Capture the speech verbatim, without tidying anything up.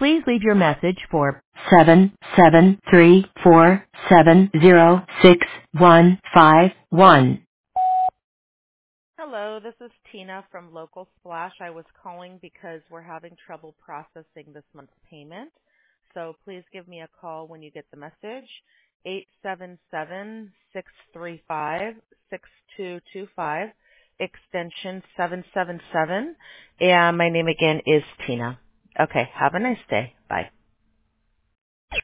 Please leave your message for seven seven three four seven zero six one five one. Hello, this is Tina from Local Splash. I was calling because we're having trouble processing this month's payment. So please give me a call when you get the message. eight seven seven, six three five, six two two five, extension seven seven seven. And my name again is Tina. Okay, have a nice day. Bye.